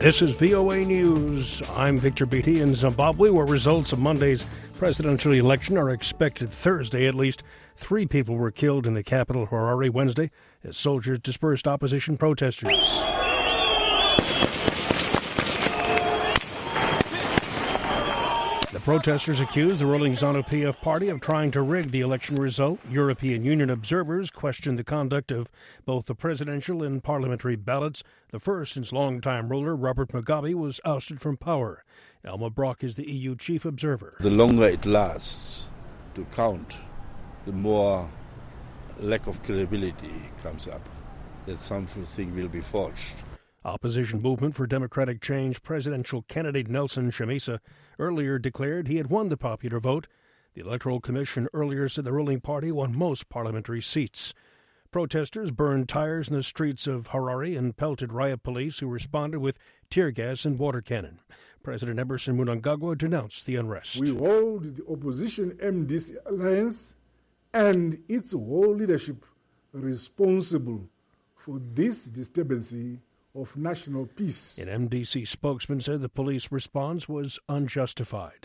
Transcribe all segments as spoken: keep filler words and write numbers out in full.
This is V O A News. I'm Victor Beatty. In Zimbabwe, where results of Monday's presidential election are expected Thursday, at least three people were killed in the capital, Harare, Wednesday, as soldiers dispersed opposition protesters. The protesters accused the ruling ZANU-P F party of trying to rig the election result. European Union observers questioned the conduct of both the presidential and parliamentary ballots, the first since longtime ruler Robert Mugabe was ousted from power. Elma Brock is the E U chief observer. The longer it lasts to count, the more lack of credibility comes up, that something will be forged. Opposition Movement for Democratic Change presidential candidate Nelson Chamisa earlier declared he had won the popular vote. The Electoral Commission earlier said the ruling party won most parliamentary seats. Protesters burned tires in the streets of Harare and pelted riot police who responded with tear gas and water cannon. President Emerson Mnangagwa denounced the unrest. We hold the opposition M D C alliance and its whole leadership responsible for this disturbance of national peace. An M D C spokesman said the police response was unjustified.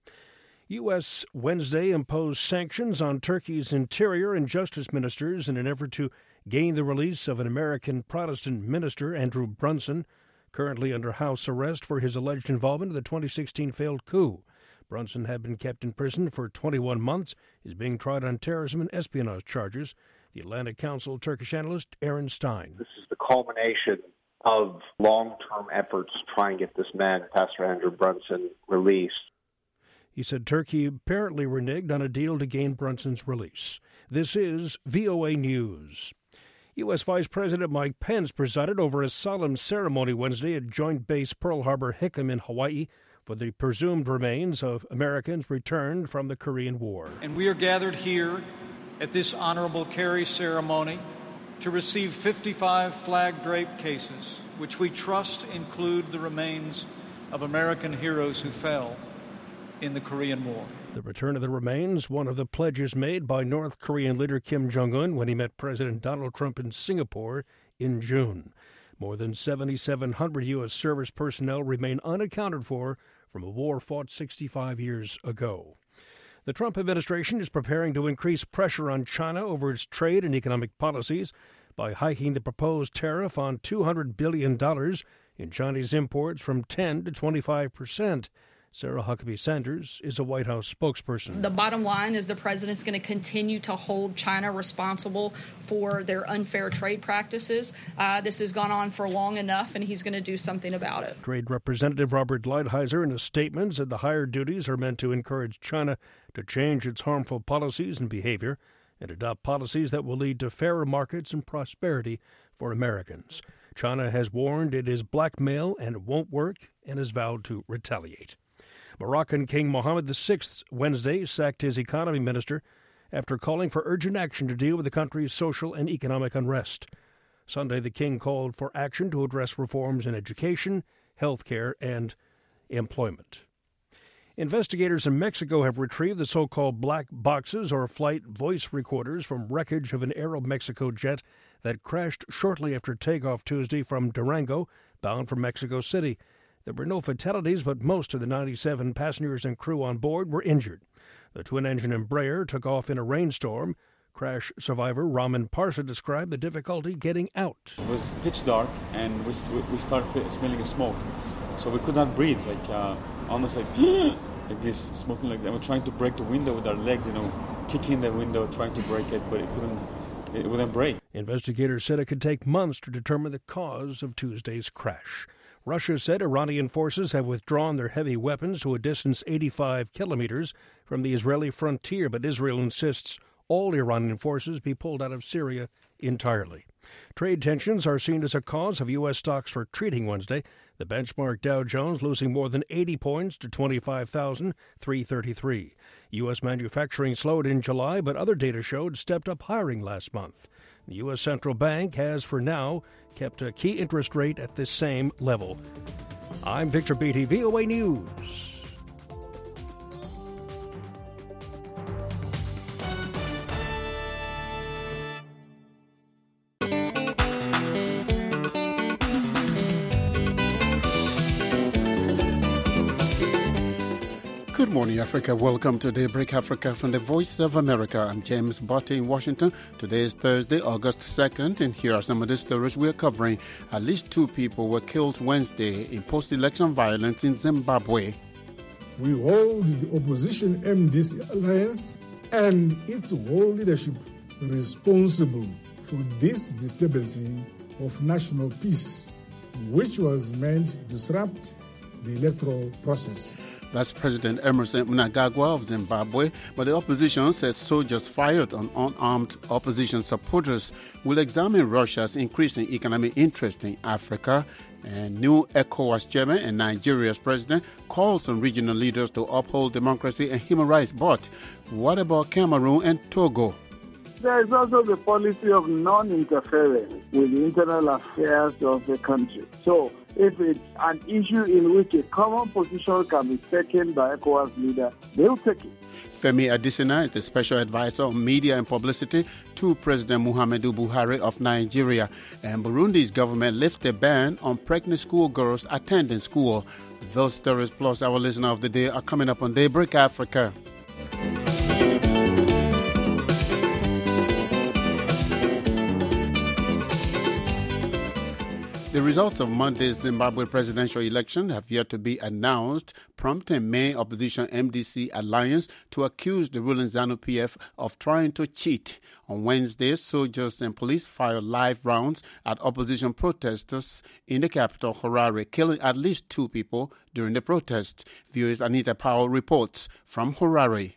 U S Wednesday imposed sanctions on Turkey's interior and justice ministers in an effort to gain the release of an American Protestant minister, Andrew Brunson, currently under house arrest for his alleged involvement in the twenty sixteen failed coup. Brunson had been kept in prison for twenty-one months. He is being tried on terrorism and espionage charges. The Atlantic Council Turkish analyst Aaron Stein. This is the culmination of long-term efforts to try and get this man, Pastor Andrew Brunson, released. He said Turkey apparently reneged on a deal to gain Brunson's release. This is V O A News. U S. Vice President Mike Pence presided over a solemn ceremony Wednesday at Joint Base Pearl Harbor-Hickam in Hawaii for the presumed remains of Americans returned from the Korean War. And we are gathered here at this honorable carry ceremony to receive fifty-five flag-draped cases, which we trust include the remains of American heroes who fell in the Korean War. The return of the remains, one of the pledges made by North Korean leader Kim Jong-un when he met President Donald Trump in Singapore in June. More than seventy-seven hundred U S service personnel remain unaccounted for from a war fought sixty-five years ago. The Trump administration is preparing to increase pressure on China over its trade and economic policies by hiking the proposed tariff on two hundred billion dollars in Chinese imports from ten to twenty-five percent. Sarah Huckabee Sanders is a White House spokesperson. The bottom line is the president's going to continue to hold China responsible for their unfair trade practices. Uh, this has gone on for long enough, and he's going to do something about it. Trade Representative Robert Lighthizer in a statement said the higher duties are meant to encourage China to change its harmful policies and behavior and adopt policies that will lead to fairer markets and prosperity for Americans. China has warned it is blackmail and it won't work and has vowed to retaliate. Moroccan King Mohammed the sixth Wednesday sacked his economy minister after calling for urgent action to deal with the country's social and economic unrest. Sunday, the king called for action to address reforms in education, health care, and employment. Investigators in Mexico have retrieved the so-called black boxes or flight voice recorders from wreckage of an Aeromexico jet that crashed shortly after takeoff Tuesday from Durango, bound for Mexico City. There were no fatalities, but most of the ninety-seven passengers and crew on board were injured. The twin-engine Embraer took off in a rainstorm. Crash survivor Raman Parsa described the difficulty getting out. It was pitch dark, and we, we started smelling smoke. So we could not breathe, like uh, almost like, like this, smoking like that. And we're trying to break the window with our legs, you know, kicking the window, trying to break it, but it couldn't, it wouldn't break. Investigators said it could take months to determine the cause of Tuesday's crash. Russia said Iranian forces have withdrawn their heavy weapons to a distance eighty-five kilometers from the Israeli frontier, but Israel insists all Iranian forces be pulled out of Syria entirely. Trade tensions are seen as a cause of U S stocks retreating Wednesday. The benchmark Dow Jones losing more than eighty points to twenty-five thousand three hundred thirty-three. U S manufacturing slowed in July, but other data showed stepped up hiring last month. The U S Central Bank has, for now, kept a key interest rate at this same level. I'm Victor Beatty, V O A News. morning, Africa. Welcome to Daybreak Africa from the Voice of America. I'm James Botte in Washington. Today is Thursday, August second, and here are some of the stories we're covering. At least two people were killed Wednesday in post-election violence in Zimbabwe. We hold the opposition M D C alliance and its whole leadership responsible for this disturbance of national peace, which was meant to disrupt the electoral process. That's President Emmerson Mnangagwa of Zimbabwe, but the opposition says soldiers fired on unarmed opposition supporters will examine Russia's increasing economic interest in Africa. And new ECOWAS chairman and Nigeria's president calls on regional leaders to uphold democracy and human rights. But what about Cameroon and Togo? There is also the policy of non-interference with the internal affairs of the country. So if it's an issue in which a common position can be taken by ECOWAS leader, they'll take it. Femi Adesina is the special advisor on media and publicity to President Muhammadu Buhari of Nigeria. And Burundi's government lifted a ban on pregnant schoolgirls attending school. Those stories plus our listener of the day are coming up on Daybreak Africa. The results of Monday's Zimbabwe presidential election have yet to be announced, prompting main opposition M D C alliance to accuse the ruling ZANU-P F of trying to cheat. On Wednesday, soldiers and police fired live rounds at opposition protesters in the capital, Harare, killing at least two people during the protest. V O A's Anita Powell reports from Harare.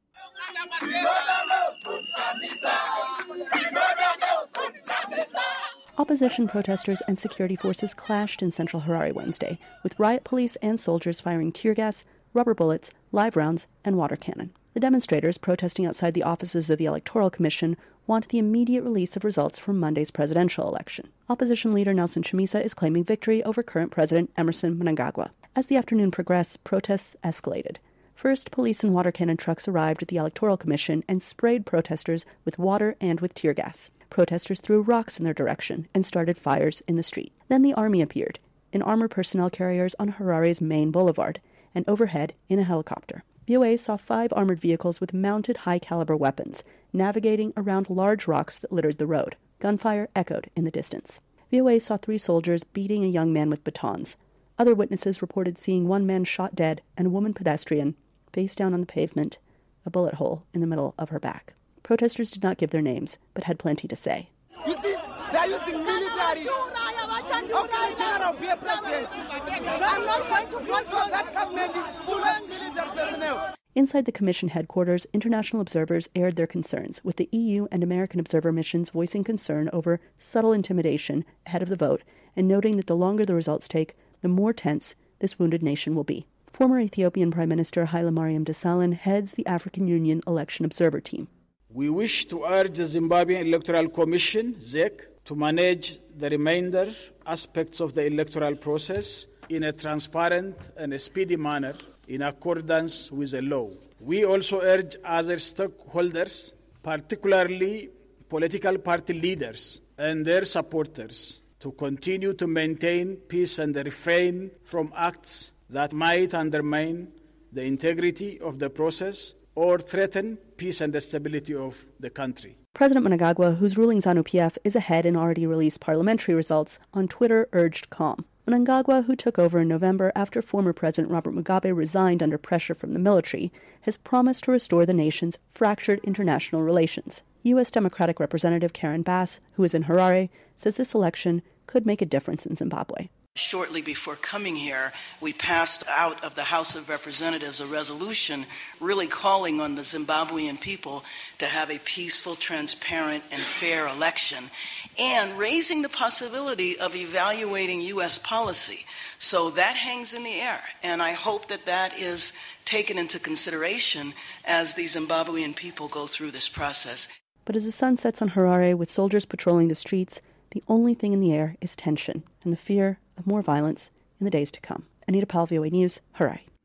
Opposition protesters and security forces clashed in central Harare Wednesday, with riot police and soldiers firing tear gas, rubber bullets, live rounds, and water cannon. The demonstrators, protesting outside the offices of the Electoral Commission, want the immediate release of results from Monday's presidential election. Opposition leader Nelson Chamisa is claiming victory over current President Emmerson Mnangagwa. As the afternoon progressed, protests escalated. First, police and water cannon trucks arrived at the Electoral Commission and sprayed protesters with water and with tear gas. Protesters threw rocks in their direction and started fires in the street. Then the army appeared, in armored personnel carriers on Harare's main boulevard, and overhead in a helicopter. V O A saw five armored vehicles with mounted high-caliber weapons, navigating around large rocks that littered the road. Gunfire echoed in the distance. V O A saw three soldiers beating a young man with batons. Other witnesses reported seeing one man shot dead and a woman pedestrian face down on the pavement, a bullet hole in the middle of her back. Protesters did not give their names, but had plenty to say. You see, they're using military. Okay, General, be a president. I'm not going to vote for that government. It's full of military personnel. Inside the commission headquarters, international observers aired their concerns, with the E U and American observer missions voicing concern over subtle intimidation ahead of the vote and noting that the longer the results take, the more tense this wounded nation will be. Former Ethiopian Prime Minister Haile Mariam Desalegn heads the African Union Election Observer Team. We wish to urge the Zimbabwean Electoral Commission, Z E C, to manage the remainder aspects of the electoral process in a transparent and a speedy manner in accordance with the law. We also urge other stakeholders, particularly political party leaders and their supporters, to continue to maintain peace and refrain from acts that might undermine the integrity of the process or threaten peace and the stability of the country. President Mnangagwa, whose ruling ZANU-P F is ahead in already released parliamentary results, on Twitter urged calm. Mnangagwa, who took over in November after former President Robert Mugabe resigned under pressure from the military, has promised to restore the nation's fractured international relations. U S Democratic Representative Karen Bass, who is in Harare, says this election could make a difference in Zimbabwe. Shortly before coming here, we passed out of the House of Representatives a resolution really calling on the Zimbabwean people to have a peaceful, transparent, and fair election, and raising the possibility of evaluating U S policy. So that hangs in the air, and I hope that that is taken into consideration as the Zimbabwean people go through this process. But as the sun sets on Harare with soldiers patrolling the streets, the only thing in the air is tension and the fear of more violence in the days to come. Anita Powell, V O A News, Harare.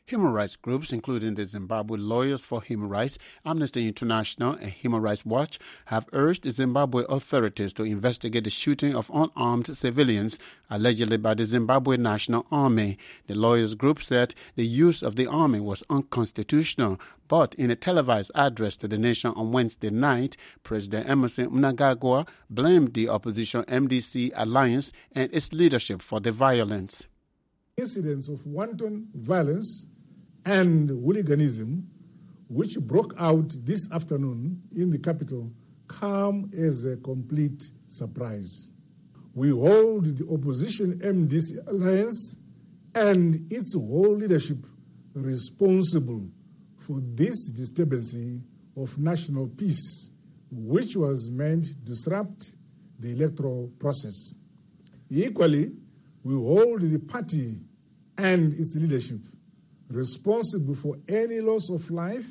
Human rights groups, including the Zimbabwe Lawyers for Human Rights, Amnesty International, and Human Rights Watch, have urged the Zimbabwe authorities to investigate the shooting of unarmed civilians, allegedly by the Zimbabwe National Army. The lawyers group said the use of the army was unconstitutional, but in a televised address to the nation on Wednesday night, President Emmerson Mnangagwa blamed the opposition M D C alliance and its leadership for the violence. Incidents of wanton violence and hooliganism, which broke out this afternoon in the capital, come as a complete surprise. We hold the opposition M D C alliance and its whole leadership responsible for this disturbance of national peace, which was meant to disrupt the electoral process. Equally, we hold the party and its leadership responsible for any loss of life,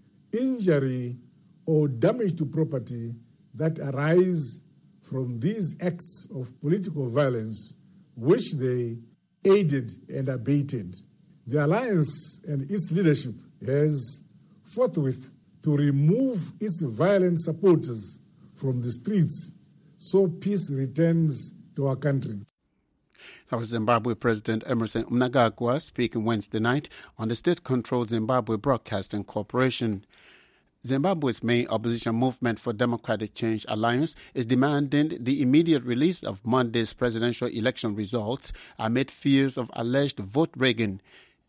injury, or damage to property that arise from these acts of political violence, which they aided and abated. The alliance and its leadership has forthwith to remove its violent supporters from the streets so peace returns to our country. That was Zimbabwe President Emmerson Mnangagwa speaking Wednesday night on the state-controlled Zimbabwe Broadcasting Corporation. Zimbabwe's main opposition movement for Democratic Change Alliance is demanding the immediate release of Monday's presidential election results amid fears of alleged vote rigging.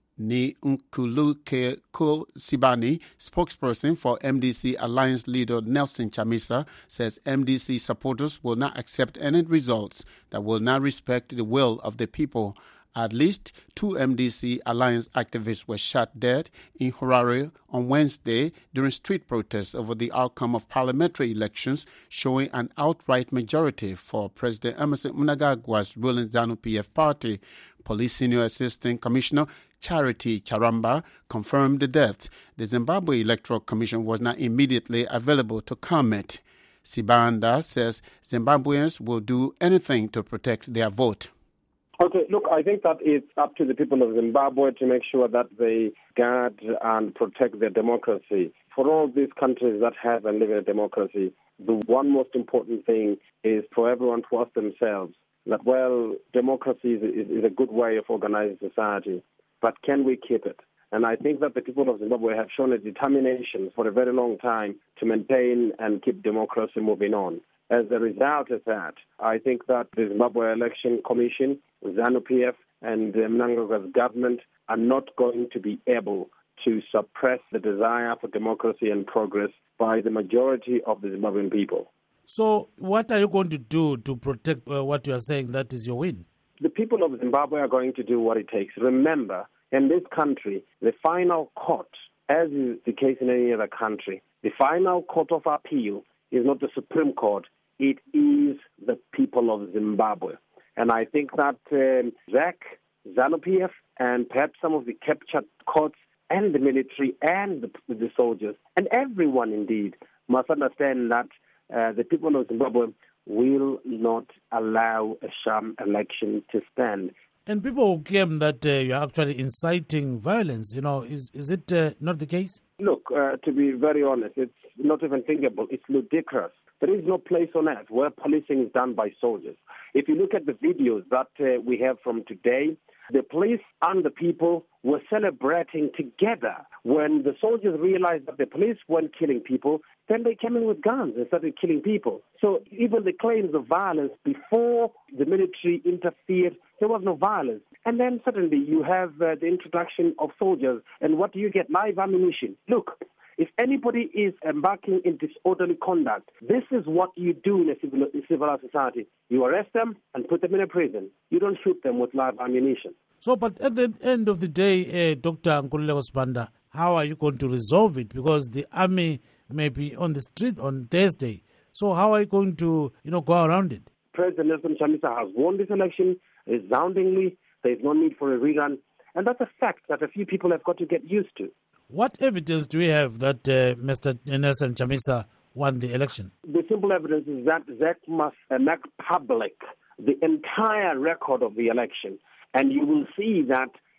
Ni Nkuluke Sibani, spokesperson for M D C Alliance leader Nelson Chamisa, says M D C supporters will not accept any results that will not respect the will of the people. At least two M D C Alliance activists were shot dead in Harare on Wednesday during street protests over the outcome of parliamentary elections, showing an outright majority for President Emmerson Mnangagwa's ruling ZANU-P F party. Police Senior Assistant Commissioner Charity Charamba confirmed the deaths. The Zimbabwe Electoral Commission was not immediately available to comment. Sibanda says Zimbabweans will do anything to protect their vote. Okay, look, I think that it's up to the people of Zimbabwe to make sure that they guard and protect their democracy. For all these countries that have and live in a democracy, the one most important thing is for everyone to ask themselves that, well, democracy is, is, is a good way of organizing society, but can we keep it? And I think that the people of Zimbabwe have shown a determination for a very long time to maintain and keep democracy moving on. As a result of that, I think that the Zimbabwe Election Commission, ZANU-P F, and the Mnangagwa's government are not going to be able to suppress the desire for democracy and progress by the majority of the Zimbabwean people. So what are you going to do to protect uh, what you are saying that is your win? The people of Zimbabwe are going to do what it takes. Remember, in this country, the final court, as is the case in any other country, the final court of appeal is not the Supreme Court. It is the people of Zimbabwe. And I think that um, Z A C, ZANU-P F, and perhaps some of the captured courts and the military and the, the soldiers, and everyone indeed, must understand that uh, the people of Zimbabwe will not allow a sham election to stand. And people who claim that uh, you're actually inciting violence, you know, is, is it uh, not the case? Look, uh, to be very honest, it's not even thinkable. It's ludicrous. There is no place on earth where policing is done by soldiers. If you look at the videos that uh, we have from today, the police and the people were celebrating together. When the soldiers realized that the police weren't killing people, then they came in with guns and started killing people. So even the claims of violence before the military interfered, there was no violence. And then suddenly you have uh, the introduction of soldiers, and what do you get? Live ammunition. Look, if anybody is embarking in disorderly conduct, this is what you do in a civil, in civilized society. You arrest them and put them in a prison. You don't shoot them with live ammunition. So, but at the end of the day, uh, Doctor Nkululeko Sibanda, how are you going to resolve it? Because the army may be on the street on Thursday. So how are you going to, you know, go around it? President Nelson Chamisa has won this election resoundingly. There is no need for a rerun. And that's a fact that a few people have got to get used to. What evidence do we have that uh, Mister Nelson Chamisa won the election? The simple evidence is that Z A C must uh, make public the entire record of the election. And you will see that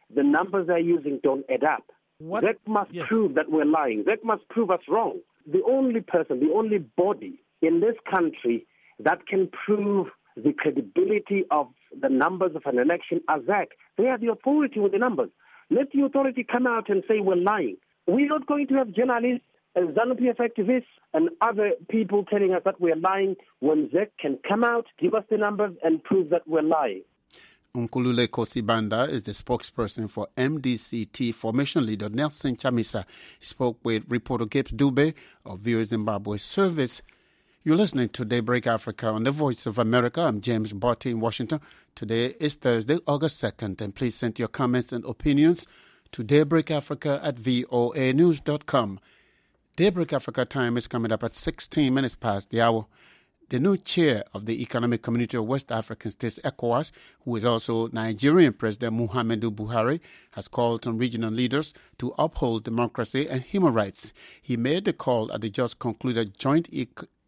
the numbers they're using don't add up. What? Z E C must yes. prove that we're lying. Z E C must prove us wrong. The only person, the only body in this country that can prove the credibility of the numbers of an election are Z E C. They have the authority with the numbers. Let the authority come out and say we're lying. We're not going to have journalists and ZANU-P F activists and other people telling us that we're lying when Z E C can come out, give us the numbers, and prove that we're lying. Nkulule Kosibanda is the spokesperson for M D C T formation leader Nelson Chamisa. He spoke with reporter Gibbs Dube of V O A Zimbabwe Service. You're listening to Daybreak Africa on the Voice of America. I'm James Botti in Washington. Today is Thursday, August second, and please send your comments and opinions to daybreakafrica at voa news dot com. Daybreak Africa time is coming up at sixteen minutes past the hour. The new chair of the Economic Community of West African States, ECOWAS, who is also Nigerian President Muhammadu Buhari, has called on regional leaders to uphold democracy and human rights. He made the call at the just concluded joint e-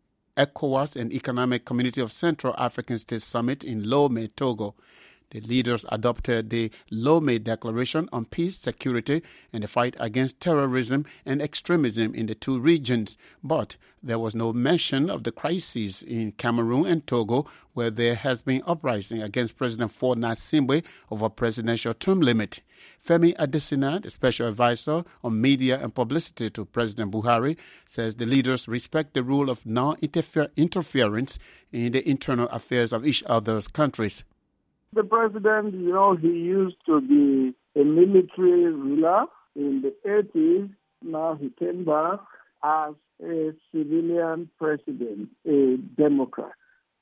ECOWAS and Economic Community of Central African States Summit in Lomé, Togo. The leaders adopted the Lomé Declaration on Peace, Security, and the fight against terrorism and extremism in the two regions. But there was no mention of the crises in Cameroon and Togo, where there has been uprising against President Faure Gnassingbé over presidential term limit. Femi Adesina, the special advisor on media and publicity to President Buhari, says the leaders respect the rule of non-interference in the internal affairs of each other's countries. The president, you know, he used to be a military ruler in the eighties. Now he came back as a civilian president, a Democrat.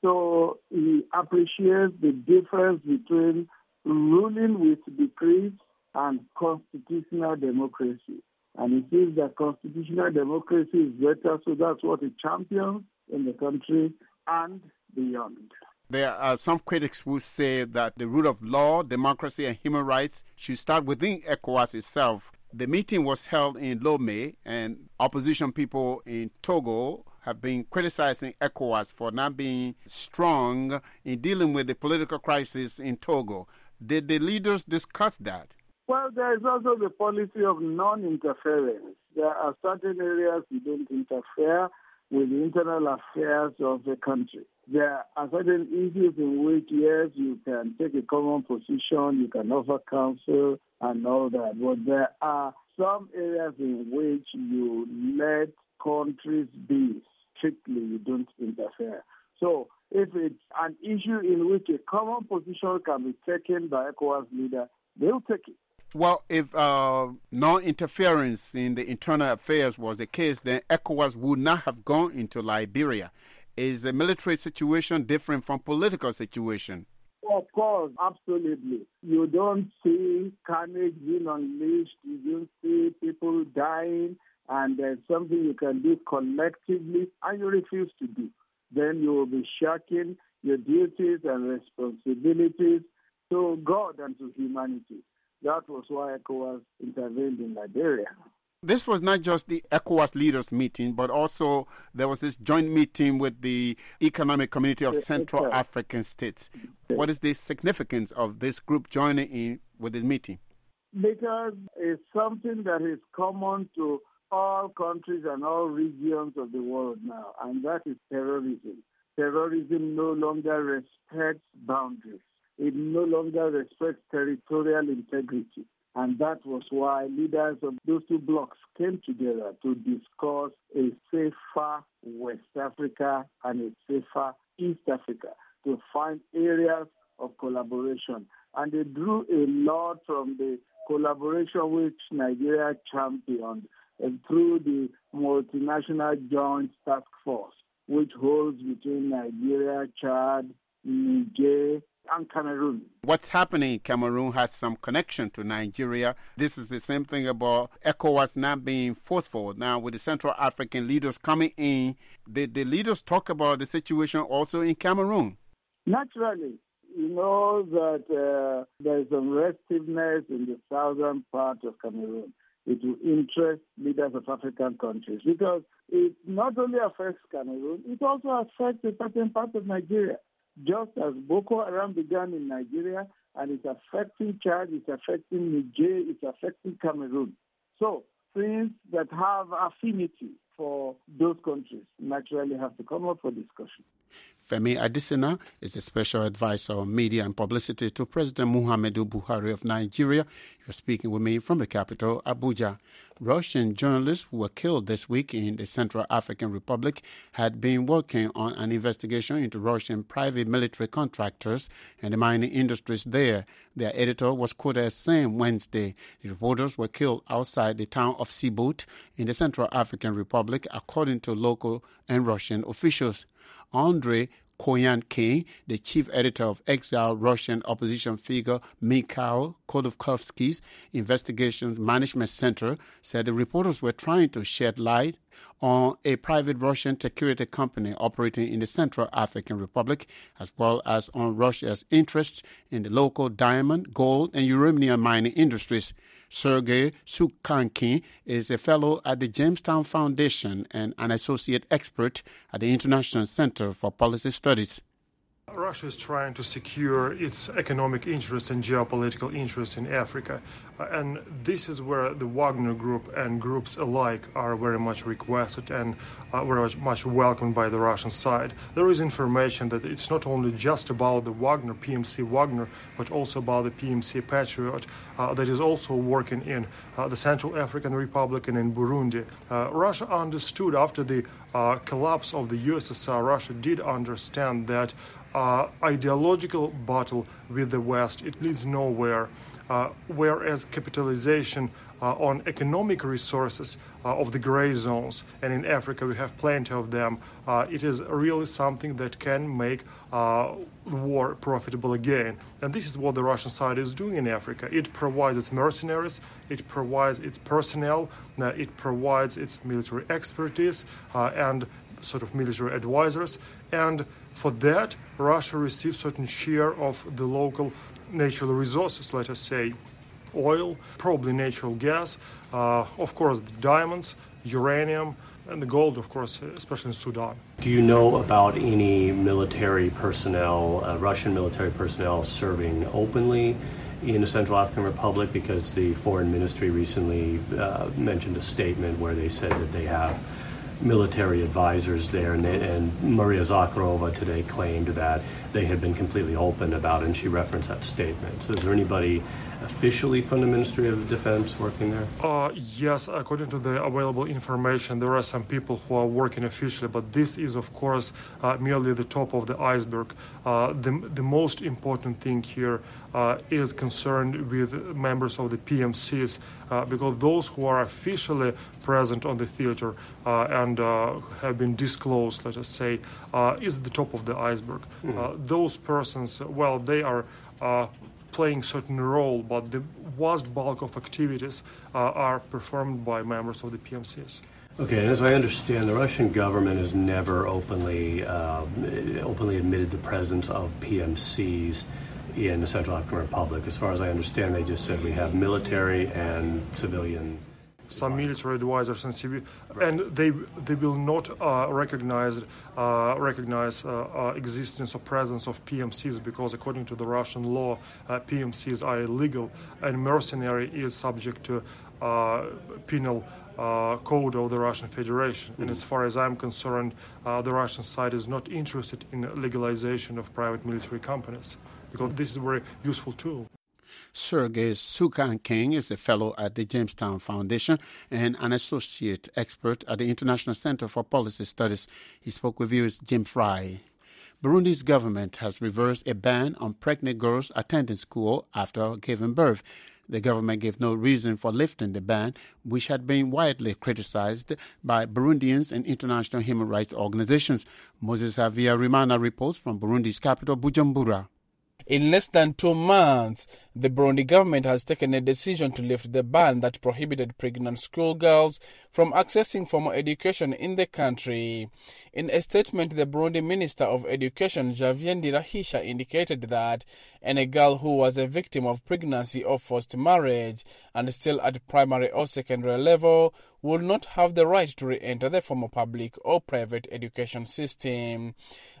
So he appreciates the difference between ruling with decrees and constitutional democracy. And he sees that constitutional democracy is better, so that's what he champions in the country and beyond. There are some critics who say that the rule of law, democracy, and human rights should start within ECOWAS itself. The meeting was held in Lomé, and opposition people in Togo have been criticizing ECOWAS for not being strong in dealing with the political crisis in Togo. Did the leaders discuss that? Well, there is also the policy of non-interference. There are certain areas you don't interfere with the internal affairs of the country. There are certain issues in which, yes, you can take a common position, you can offer counsel and all that. But there are some areas in which you let countries be. Strictly, you don't interfere. So if it's an issue in which a common position can be taken by ECOWAS leader, they'll take it. Well, if uh, non-interference in the internal affairs was the case, then ECOWAS would not have gone into Liberia. Is the military situation different from political situation? Of course, absolutely. You don't see carnage being unleashed. You don't see people dying, and there's something you can do collectively, and you refuse to do. Then you will be shirking your duties and responsibilities to God and to humanity. That was why ECOWAS intervened in Liberia. This was not just the ECOWAS leaders meeting, but also there was this joint meeting with the Economic Community of Central yes, African States. Yes. What is the significance of this group joining in with the meeting? Because it's something that is common to all countries and all regions of the world now, and that is terrorism. Terrorism no longer respects boundaries. It no longer respects territorial integrity. And that was why leaders of those two blocs came together to discuss a safer West Africa and a safer East Africa to find areas of collaboration. And they drew a lot from the collaboration which Nigeria championed and through the multinational joint task force, which holds between Nigeria, Chad, Niger, and Cameroon. What's happening in Cameroon has some connection to Nigeria. This is the same thing about ECOWAS not being forceful. Now, with the Central African leaders coming in, did the leaders talk about the situation also in Cameroon? Naturally. You know that uh, there is some restiveness in the southern part of Cameroon. It will interest leaders of African countries because it not only affects Cameroon, it also affects a certain part of Nigeria. just as Boko Haram began in Nigeria, and it's affecting Chad, it's affecting Niger, it's affecting Cameroon. So things that have affinity for those countries naturally have to come up for discussion. Femi Adesina is a special advisor on media and publicity to President Muhammadu Buhari of Nigeria. You're speaking with me from the capital, Abuja. Russian journalists who were killed this week in the Central African Republic had been working on an investigation into Russian private military contractors and the mining industries there. Their editor was quoted as saying Wednesday the reporters were killed outside the town of Sibut in the Central African Republic, according to local and Russian officials. Andrei Koyankin, the chief editor of exiled Russian opposition figure Mikhail Khodorkovsky's Investigations Management Center, said the reporters were trying to shed light on a private Russian security company operating in the Central African Republic, as well as on Russia's interests in the local diamond, gold, and uranium mining industries. Sergei Sukhankin is a fellow at the Jamestown Foundation and an associate expert at the International Center for Policy Studies. Russia is trying to secure its economic interests and geopolitical interests in Africa. Uh, and this is where the Wagner Group and groups alike are very much requested and uh, very much, much welcomed by the Russian side. There is information that it's not only just about the Wagner, P M C Wagner, but also about the P M C Patriot uh, that is also working in uh, the Central African Republic and in Burundi. Uh, Russia understood after the uh, collapse of the U S S R, Russia did understand that Uh, ideological battle with the West, it leads nowhere, uh, whereas capitalization uh, on economic resources uh, of the gray zones, and in Africa we have plenty of them, uh, it is really something that can make uh, war profitable again. And this is what the Russian side is doing in Africa. It provides its mercenaries, it provides its personnel, uh, it provides its military expertise uh, and sort of military advisors, and for that, Russia receives certain share of the local natural resources, let us say oil, probably natural gas, uh, of course the diamonds, uranium, and the gold, of course, especially in Sudan. Do you know about any military personnel, uh, Russian military personnel serving openly in the Central African Republic? Because the Foreign Ministry recently uh, mentioned a statement where they said that they have military advisors there, and, they, and Maria Zakharova today claimed that they had been completely open about it, and she referenced that statement. So is there anybody officially from the Ministry of Defense working there? Uh, yes, according to the available information, there are some people who are working officially, but this is, of course, uh, merely the top of the iceberg. Uh, the, the most important thing here uh, is concerned with members of the P M Cs, uh, because those who are officially present on the theater uh, and uh, have been disclosed, let us say, uh, is at the top of the iceberg. Mm. Uh, those persons, well, they are uh, playing certain role, but the vast bulk of activities uh, are performed by members of the P M Cs. Okay, and as I understand, the Russian government has never openly uh, openly admitted the presence of P M Cs in the Central African Republic. As far as I understand, they just said we have military and civilian. Some military advisors and civil, and they they will not uh, recognize uh, recognize uh, uh, existence or presence of P M Cs, because according to the Russian law, uh, P M Cs are illegal, and mercenary is subject to uh, penal uh, code of the Russian Federation. Mm-hmm. And as far as I'm concerned, uh, the Russian side is not interested in legalization of private military companies, because this is a very useful tool. Sergei Sukhankin is a fellow at the Jamestown Foundation and an associate expert at the International Center for Policy Studies. He spoke with viewers Jim Fry. Burundi's government has reversed a ban on pregnant girls attending school after giving birth. The government gave no reason for lifting the ban, which had been widely criticized by Burundians and international human rights organizations. Moses Javier Rimana reports from Burundi's capital, Bujumbura. In less than two months, the Burundi government has taken a decision to lift the ban that prohibited pregnant schoolgirls from accessing formal education in the country. In a statement, the Burundi Minister of Education, Javier Ndirahisha, indicated that any girl who was a victim of pregnancy or forced marriage and still at primary or secondary level would not have the right to re-enter the formal public or private education system.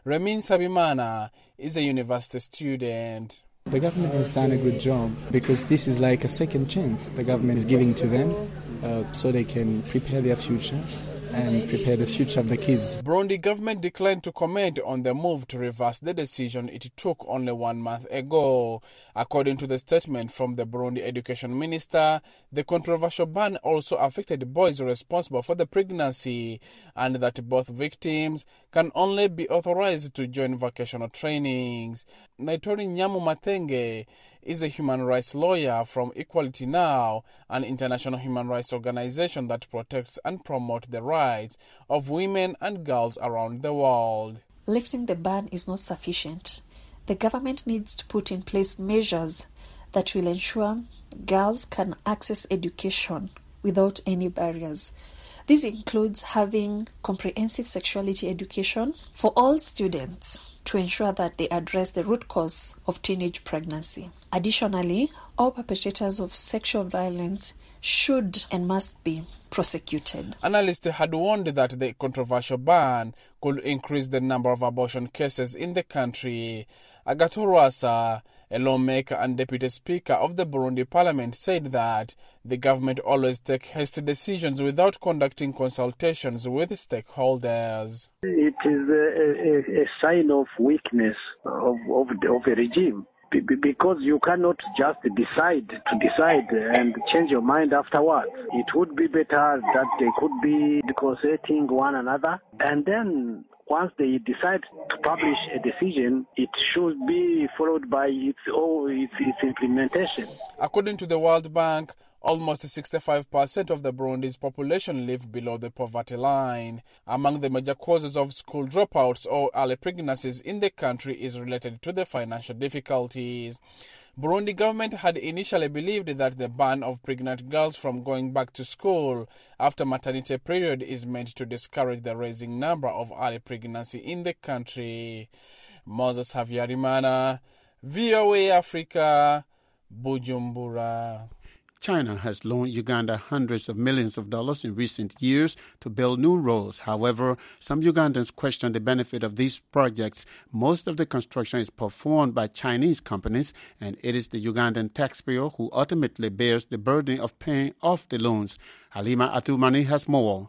Remin Sabimana is a university student. The government has done a good job because this is like a second chance the government is giving to them uh, so they can prepare their future and prepare the future of the kids. Burundi government declined to comment on the move to reverse the decision it took only one month ago. According to the statement from the Burundi education minister, the controversial ban also affected boys responsible for the pregnancy, and that both victims can only be authorized to join vocational trainings. Naitori Nyamu Matenge is a human rights lawyer from Equality Now, an international human rights organization that protects and promotes the rights of women and girls around the world. Lifting the ban is not sufficient. The government needs to put in place measures that will ensure girls can access education without any barriers. This includes having comprehensive sexuality education for all students to ensure that they address the root cause of teenage pregnancy. Additionally, all perpetrators of sexual violence should and must be prosecuted. Analysts had warned that the controversial ban could increase the number of abortion cases in the country. Agathon Rwasa, a lawmaker and deputy speaker of the Burundi parliament, said that the government always takes hasty decisions without conducting consultations with stakeholders. It is a, a, a sign of weakness of, of, the, of a regime. Because you cannot just decide to decide and change your mind afterwards. It would be better that they could be consulting one another, and then once they decide to publish a decision, it should be followed by its, oh, its, its implementation. According to the World Bank, almost sixty-five percent of the Burundi's population live below the poverty line. Among the major causes of school dropouts or early pregnancies in the country is related to the financial difficulties. Burundi government had initially believed that the ban of pregnant girls from going back to school after maternity period is meant to discourage the rising number of early pregnancy in the country. Moses Havyarimana, V O A Africa, Bujumbura. China has loaned Uganda hundreds of millions of dollars in recent years to build new roads. However, some Ugandans question the benefit of these projects. Most of the construction is performed by Chinese companies, and it is the Ugandan taxpayer who ultimately bears the burden of paying off the loans. Halima Athumani has more.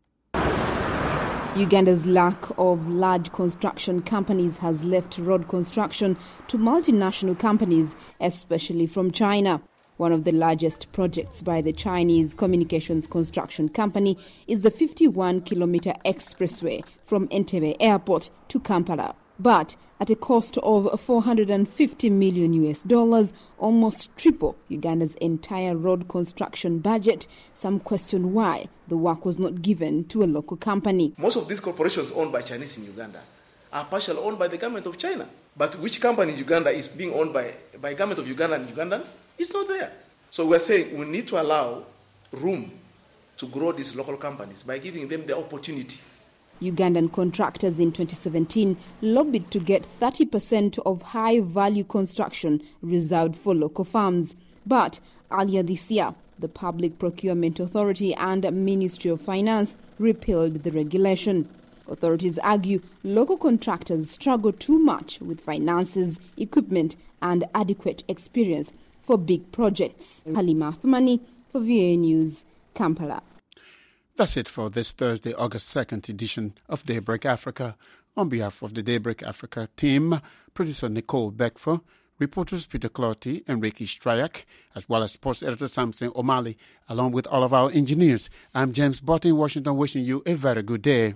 Uganda's lack of large construction companies has left road construction to multinational companies, especially from China. One of the largest projects by the Chinese Communications Construction Company is the fifty-one kilometer expressway from Entebbe Airport to Kampala. But at a cost of four hundred fifty million U S dollars, almost triple Uganda's entire road construction budget, some question why the work was not given to a local company. Most of these corporations owned by Chinese in Uganda are partially owned by the government of China. But which company in Uganda is being owned by, by government of Uganda and Ugandans? It's not there. So we're saying we need to allow room to grow these local companies by giving them the opportunity. Ugandan contractors in twenty seventeen lobbied to get thirty percent of high-value construction reserved for local firms. But earlier this year, the Public Procurement Authority and Ministry of Finance repealed the regulation. Authorities argue local contractors struggle too much with finances, equipment, and adequate experience for big projects. Halima Athumani for V A News, Kampala. That's it for this Thursday, August second edition of Daybreak Africa. On behalf of the Daybreak Africa team, producer Nicole Beckfor, reporters Peter Clotty and Ricky Stryak, as well as sports editor Samson O'Malley, along with all of our engineers, I'm James Bott in Washington, wishing you a very good day.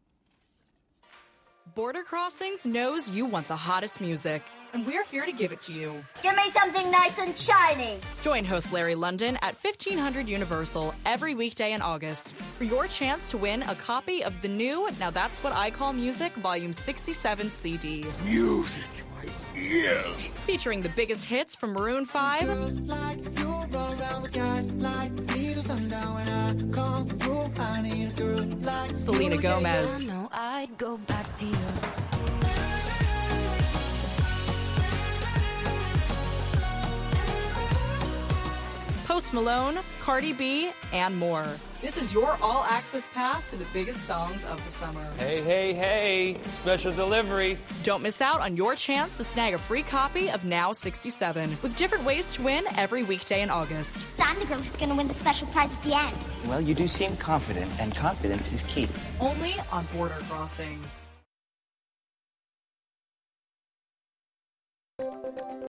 Border Crossings knows you want the hottest music, and we're here to give it to you. Give me something nice and shiny. Join host Larry London at fifteen hundred Universal every weekday in August for your chance to win a copy of the new Now That's What I Call Music Volume sixty-seven C D. Music to my ears. Featuring the biggest hits from Maroon five, like you, like like Selena Gomez, I know I'd go back to you. Post Malone, Cardi B, and more. This is your all-access pass to the biggest songs of the summer. Hey, hey, hey, special delivery. Don't miss out on your chance to snag a free copy of Now sixty-seven with different ways to win every weekday in August. I'm the girl who's going to win the special prize at the end. Well, you do seem confident, and confidence is key. Only on Border Crossings.